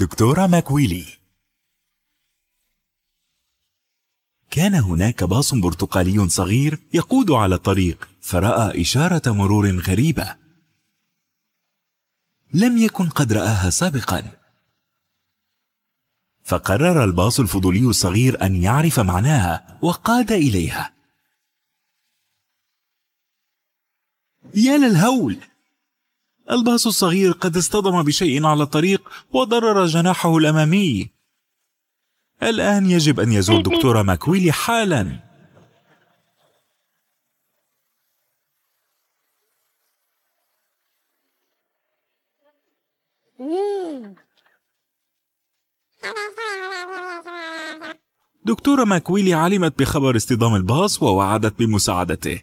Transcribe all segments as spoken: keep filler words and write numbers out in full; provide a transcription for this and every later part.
دكتورة ماكويلي. كان هناك باص برتقالي صغير يقود على الطريق، فرأى إشارة مرور غريبة لم يكن قد رآها سابقا. فقرر الباص الفضولي الصغير أن يعرف معناها وقاد إليها. يا للهول! الباص الصغير قد اصطدم بشيء على الطريق وضرر جناحه الأمامي. الآن يجب أن يزور دكتورة ماكويلي حالا. دكتورة ماكويلي علمت بخبر اصطدام الباص ووعدت بمساعدته.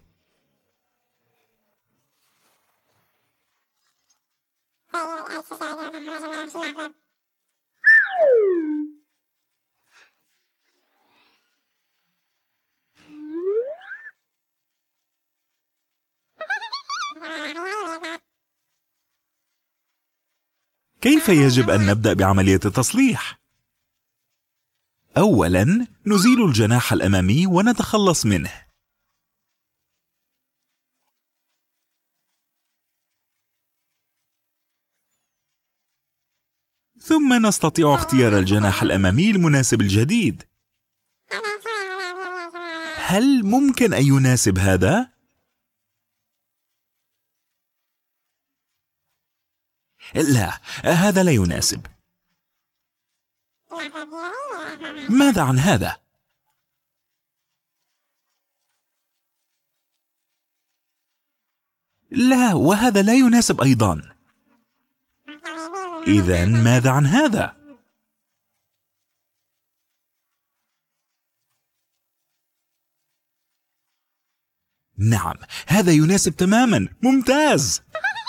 كيف يجب أن نبدأ بعملية التصليح؟ أولاً نزيل الجناح الأمامي ونتخلص منه. ثم نستطيع اختيار الجناح الأمامي المناسب الجديد. هل ممكن أن يناسب هذا؟ لا، هذا لا يناسب. ماذا عن هذا؟ لا، وهذا لا يناسب أيضا. إذن ماذا عن هذا؟ نعم، هذا يناسب تماما. ممتاز.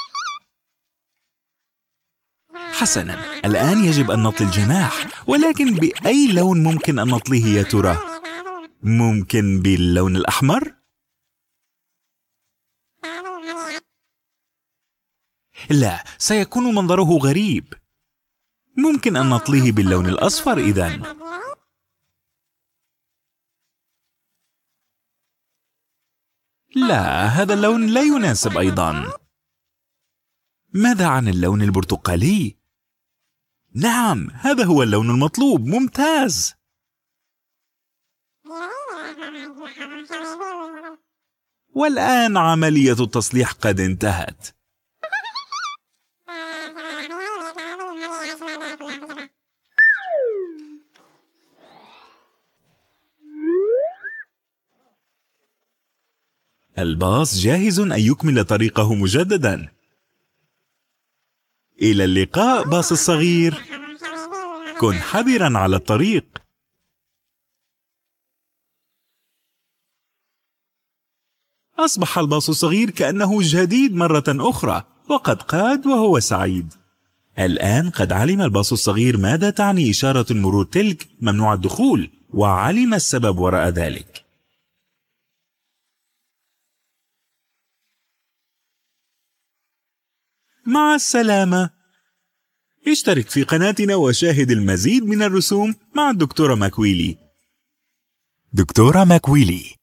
حسنا، الآن يجب أن نطلي الجناح، ولكن بأي لون ممكن أن نطليه يا ترى؟ ممكن باللون الأحمر؟ لا، سيكون منظره غريب. ممكن أن نطليه باللون الأصفر إذن. لا، هذا اللون لا يناسب أيضا. ماذا عن اللون البرتقالي؟ نعم، هذا هو اللون المطلوب. ممتاز. والآن عملية التصليح قد انتهت. الباص جاهز أن يكمل طريقه مجددا. إلى اللقاء باص الصغير. كن حذرا على الطريق. أصبح الباص الصغير كأنه جديد مرة أخرى، وقد قاد وهو سعيد. الآن قد علم الباص الصغير ماذا تعني إشارة المرور تلك ممنوع الدخول، وعلم السبب وراء ذلك. مع السلامة. اشترك في قناتنا وشاهد المزيد من الرسوم مع الدكتورة ماكويلي. دكتورة ماكويلي.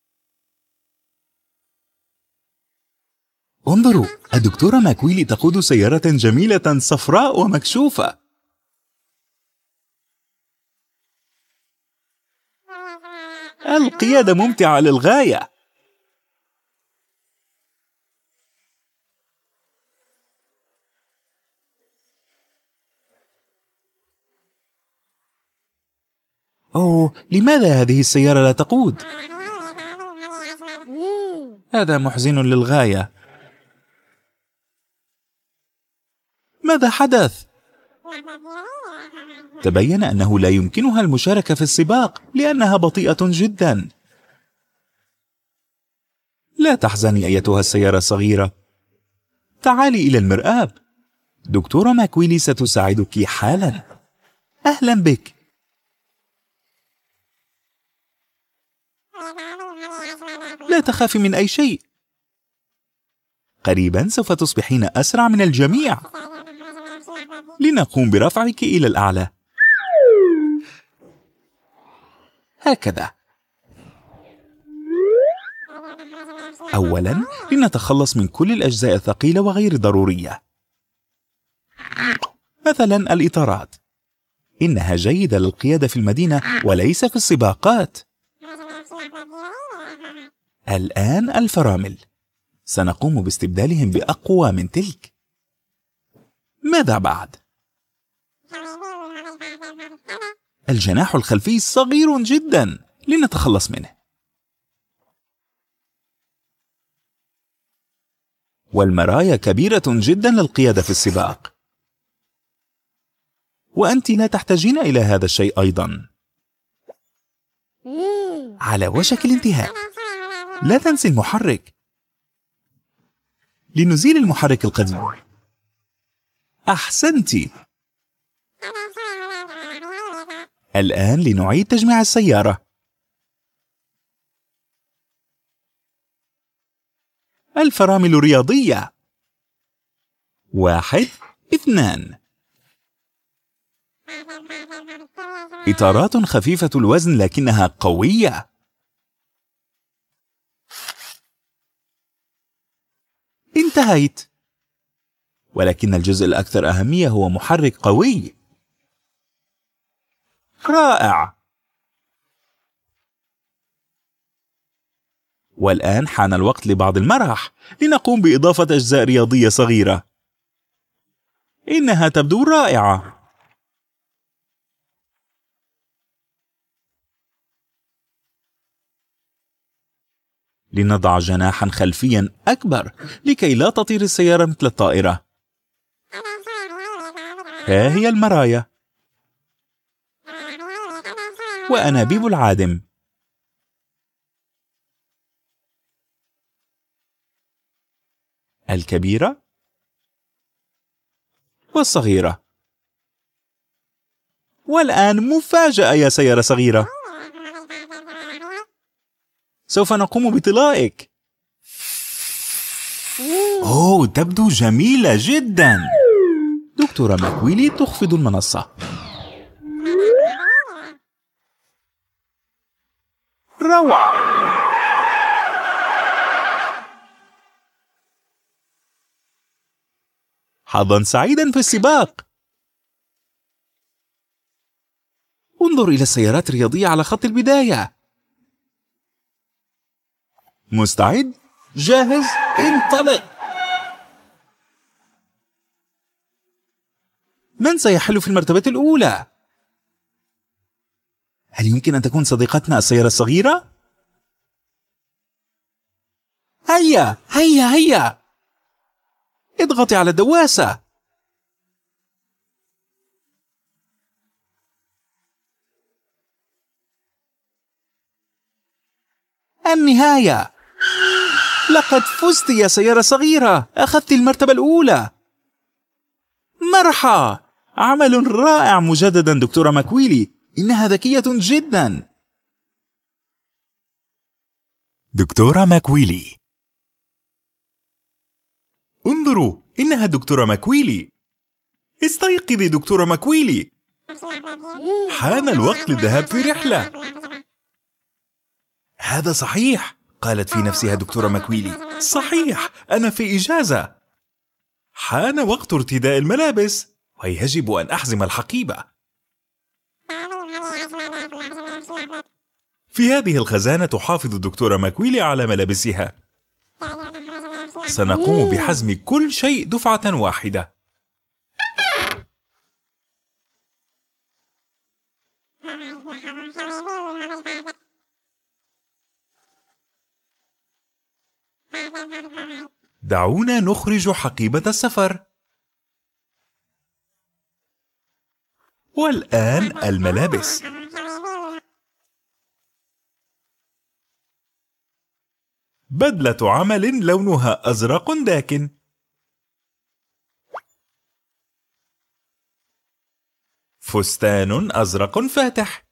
انظروا، الدكتورة ماكويلي تقود سيارة جميلة صفراء ومكشوفة. القيادة ممتعة للغاية. أوه، لماذا هذه السيارة لا تقود؟ هذا محزن للغاية. ماذا حدث؟ تبين أنه لا يمكنها المشاركة في السباق لأنها بطيئة جدا. لا تحزني أيتها السيارة الصغيرة. تعالي إلى المرآب. دكتورة ماكويلي ستساعدك حالا. أهلا بك. لا تخافي من أي شيء. قريبا سوف تصبحين أسرع من الجميع. لنقوم برفعك إلى الأعلى. هكذا. أولاً لنتخلص من كل الأجزاء الثقيلة وغير ضرورية، مثلاً الإطارات، إنها جيدة للقيادة في المدينة وليس في السباقات. الآن الفرامل، سنقوم باستبدالهم بأقوى من تلك. ماذا بعد؟ الجناح الخلفي صغير جداً، لنتخلص منه. والمرايا كبيرة جداً للقيادة في السباق، وأنت لا تحتاجين إلى هذا الشيء أيضاً. على وشك الانتهاء. لا تنسي المحرك. لنزيل المحرك القديم. أحسنت. الآن لنعيد تجميع السيارة. الفرامل رياضية. واحد، اثنان. إطارات خفيفة الوزن لكنها قوية. انتهيت. ولكن الجزء الأكثر أهمية هو محرك قوي. رائع. والآن حان الوقت لبعض المرح، لنقوم بإضافة أجزاء رياضية صغيرة. إنها تبدو رائعة. لنضع جناحا خلفيا أكبر لكي لا تطير السيارة مثل الطائرة. ها هي المرايا وأنابيب العادم. الكبيرة والصغيرة. والآن مفاجأة يا سيارة صغيرة، سوف نقوم بطلائك. أوه، تبدو جميلة جدا. دكتورة ماكويلي تخفض المنصة. روعة. حظا سعيدا في السباق. انظر إلى السيارات الرياضية على خط البداية. مستعد؟ جاهز؟ انطلق. من سيحل في المرتبة الأولى؟ هل يمكن أن تكون صديقتنا السيارة الصغيرة؟ هيا هيا هيا، اضغطي على الدواسة. النهاية. لقد فزت يا سيارة صغيرة، أخذت المرتبة الأولى. مرحى، عمل رائع مجددا دكتورة ماكويلي، إنها ذكية جدا. دكتورة ماكويلي. انظروا، إنها دكتورة ماكويلي. استيقظي دكتورة ماكويلي، حان الوقت للذهاب في رحلة. هذا صحيح، قالت في نفسها دكتورة ماكويلي. صحيح، أنا في إجازة. حان وقت ارتداء الملابس، ويجب أن أحزم الحقيبة. في هذه الخزانة تحافظ الدكتورة ماكويلي على ملابسها. سنقوم بحزم كل شيء دفعة واحدة. دعونا نخرج حقيبة السفر. والآن الملابس. بدلة عمل لونها أزرق داكن. فستان أزرق فاتح.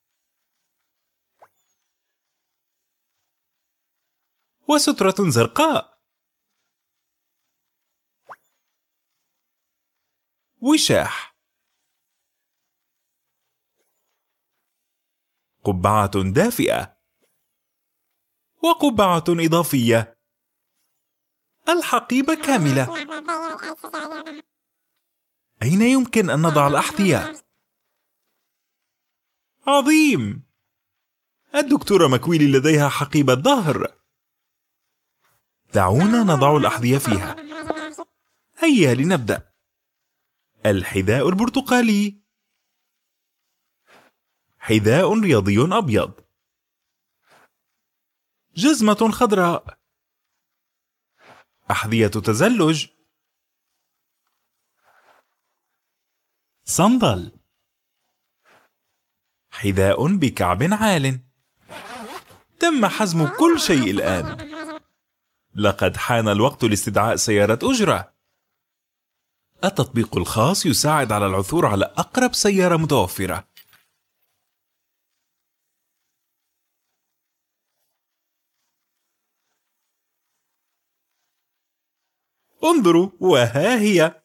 وسترة زرقاء. وشاح. قبعة دافئة. وقبعة إضافية. الحقيبة كاملة. أين يمكن أن نضع الأحذية؟ عظيم! الدكتورة ماكويلي لديها حقيبة ظهر. دعونا نضع الأحذية فيها. هيا لنبدأ. الحذاء البرتقالي. حذاء رياضي أبيض. جزمة خضراء. أحذية تزلج. صندل. حذاء بكعب عال. تم حزم كل شيء الآن. لقد حان الوقت لاستدعاء سيارة أجرة. التطبيق الخاص يساعد على العثور على أقرب سيارة متوفرة. انظروا، وها هي.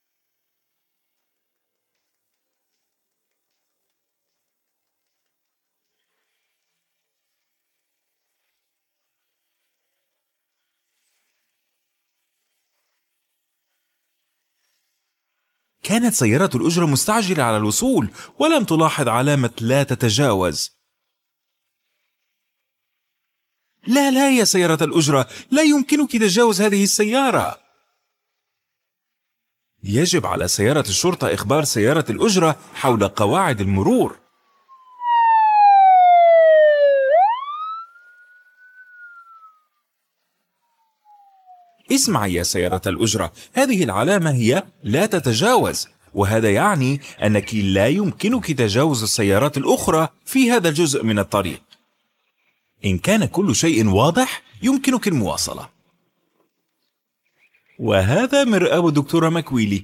كانت سيارة الأجرة مستعجلة على الوصول، ولم تلاحظ علامة لا تتجاوز. لا لا يا سيارة الأجرة، لا يمكنك تجاوز هذه السيارة. يجب على سيارة الشرطة إخبار سيارة الأجرة حول قواعد المرور. اسمعي يا سيارة الأجرة، هذه العلامة هي لا تتجاوز، وهذا يعني أنك لا يمكنك تجاوز السيارات الأخرى في هذا الجزء من الطريق. إن كان كل شيء واضح يمكنك المواصلة. وهذا مرآب الدكتورة ماكويلي.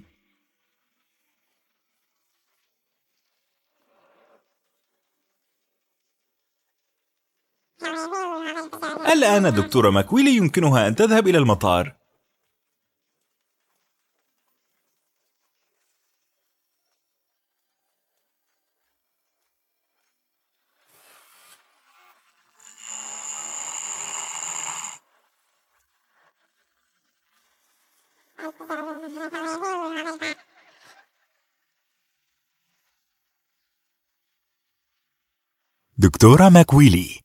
الآن الدكتورة ماكويلي يمكنها أن تذهب إلى المطار. دكتورة ماكويلي.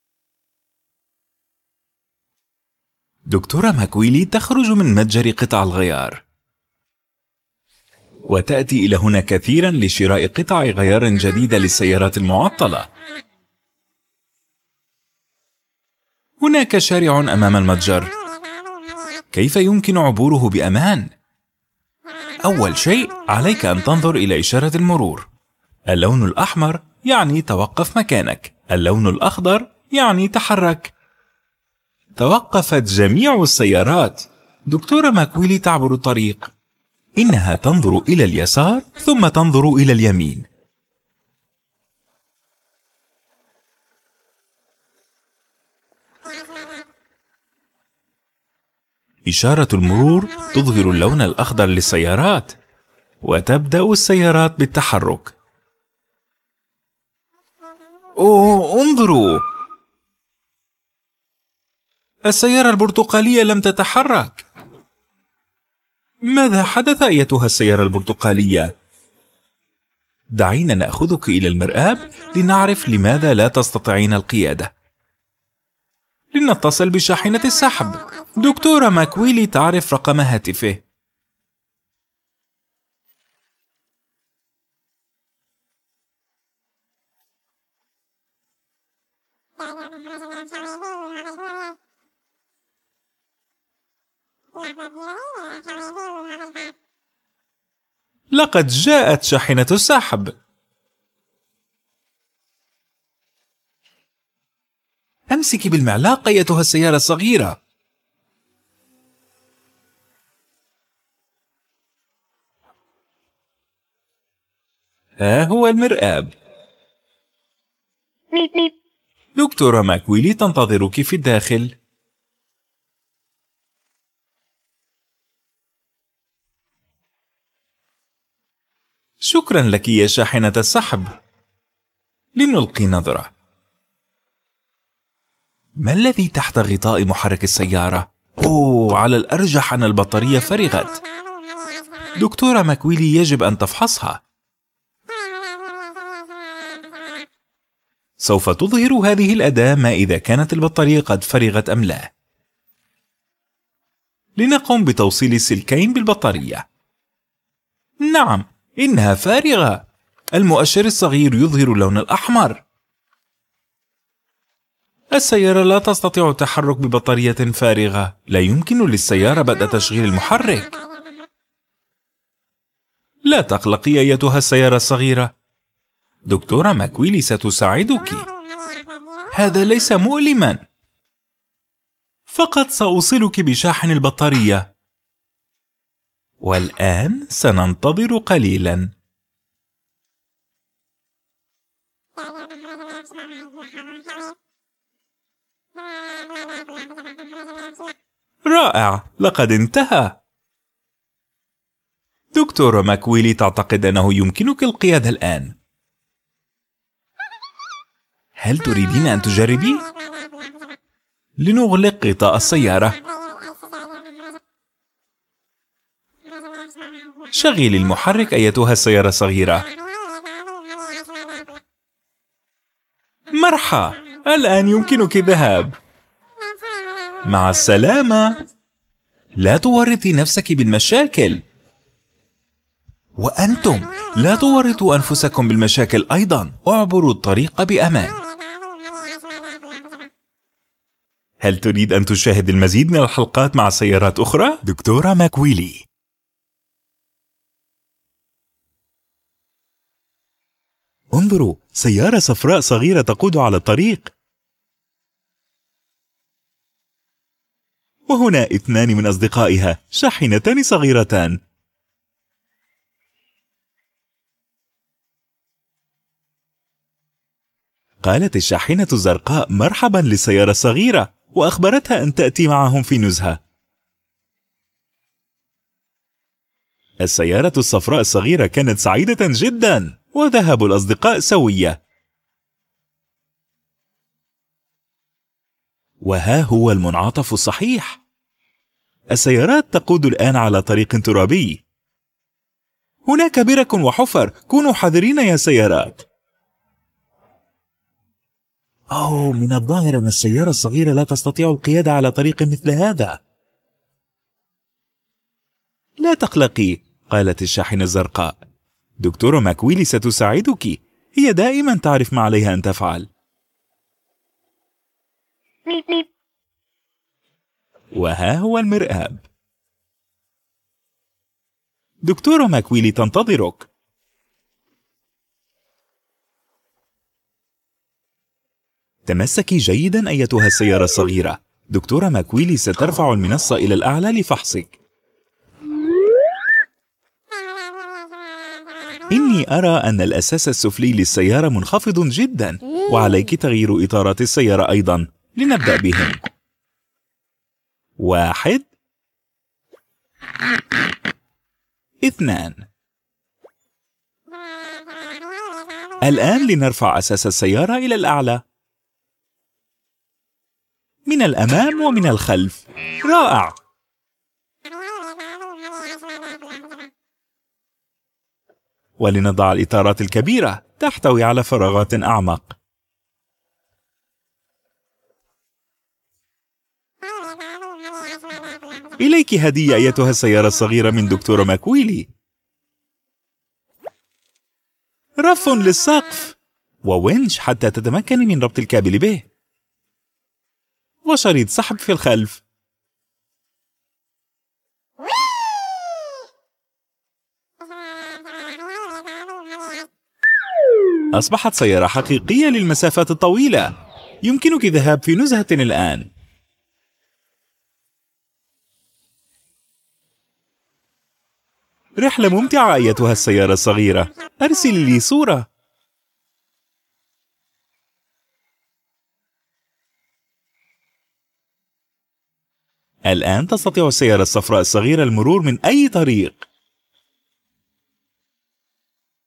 دكتورة ماكويلي تخرج من متجر قطع الغيار وتأتي إلى هنا كثيرا لشراء قطع غيار جديدة للسيارات المعطلة. هناك شارع أمام المتجر. كيف يمكن عبوره بأمان؟ أول شيء عليك أن تنظر إلى إشارة المرور. اللون الأحمر يعني توقف مكانك، اللون الأخضر يعني تحرك. توقفت جميع السيارات. دكتورة ماكويلي تعبر الطريق. إنها تنظر إلى اليسار ثم تنظر إلى اليمين. إشارة المرور تظهر اللون الأخضر للسيارات، وتبدأ السيارات بالتحرك. أوه، انظروا! السيارة البرتقالية لم تتحرك. ماذا حدث أيتها السيارة البرتقالية؟ دعينا نأخذك إلى المرآب لنعرف لماذا لا تستطيعين القيادة. لنتصل بشاحنة السحب. دكتورة ماكويلي تعرف رقم هاتفه. لقد جاءت شاحنة السحب. أمسكي بالمعلاق أيتها السيارة الصغيرة. ها هو المرآب. دكتورة ماكويلي تنتظرك في الداخل. شكرا لك يا شاحنة السحب. لنلقي نظرة. ما الذي تحت غطاء محرك السيارة؟ أوه، على الأرجح أن البطارية فرغت. دكتورة ماكويلي، يجب أن تفحصها. سوف تظهر هذه الأداة ما إذا كانت البطارية قد فرغت أم لا. لنقوم بتوصيل السلكين بالبطارية. نعم، إنها فارغة. المؤشر الصغير يظهر اللون الأحمر. السيارة لا تستطيع التحرك ببطارية فارغة. لا يمكن للسيارة بدء تشغيل المحرك. لا تقلقي أيتها السيارة الصغيرة. دكتورة ماكويلي ستساعدك. هذا ليس مؤلما. فقط سأوصلك بشاحن البطارية. والآن سننتظر قليلا. رائع، لقد انتهى. دكتورة ماكويلي تعتقد أنه يمكنك القيادة الآن. هل تريدين أن تجربي؟ لنغلق غطاء السيارة. شغلي المحرك أيتها السيارة الصغيرة. مرحبا، الآن يمكنك الذهاب. مع السلامة. لا تورطي نفسك بالمشاكل. وأنتم لا تورطوا أنفسكم بالمشاكل أيضا. اعبروا الطريق بأمان. هل تريد أن تشاهد المزيد من الحلقات مع سيارات أخرى؟ دكتورة ماكويلي. انظروا، سيارة صفراء صغيرة تقود على الطريق. وهنا اثنان من أصدقائها، شاحنتان صغيرتان. قالت الشاحنة الزرقاء مرحبا للسيارة الصغيرة، وأخبرتها أن تأتي معهم في نزهة. السيارة الصفراء الصغيرة كانت سعيدة جدا، وذهبوا الأصدقاء سوية. وها هو المنعطف الصحيح. السيارات تقود الآن على طريق ترابي. هناك برك وحفر، كونوا حذرين يا سيارات. أوه، من الظاهر أن السيارة الصغيرة لا تستطيع القيادة على طريق مثل هذا. لا تقلقي، قالت الشاحنة الزرقاء. دكتورة ماكويلي ستساعدك. هي دائما تعرف ما عليها أن تفعل. وها هو المرآب. دكتورة ماكويلي تنتظرك. تمسكي جيدا أيتها السيارة الصغيرة. دكتورة ماكويلي سترفع المنصة إلى الأعلى لفحصك. إني أرى أن الأساس السفلي للسيارة منخفض جدا، وعليك تغيير إطارات السيارة أيضا. لنبدأ بهم. واحد، اثنان. الآن لنرفع أساس السيارة إلى الأعلى، من الأمام ومن الخلف. رائع. ولنضع الإطارات الكبيرة تحتوي على فراغات أعمق. إليك هدية أيتها السيارة الصغيرة من دكتورة ماكويلي. رف للسقف، وونش حتى تتمكني من ربط الكابل به، وشريط سحب في الخلف. أصبحت سيارة حقيقية للمسافات الطويلة. يمكنك الذهاب في نزهة الآن. رحلة ممتعة أيتها السيارة الصغيرة. أرسلي لي صورة. الآن تستطيع السيارة الصفراء الصغيرة المرور من أي طريق.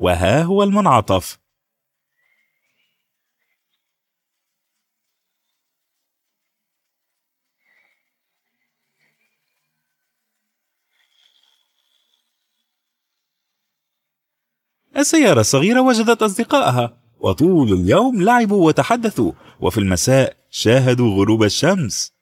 وها هو المنعطف. السيارة الصغيرة وجدت أصدقائها، وطول اليوم لعبوا وتحدثوا، وفي المساء شاهدوا غروب الشمس.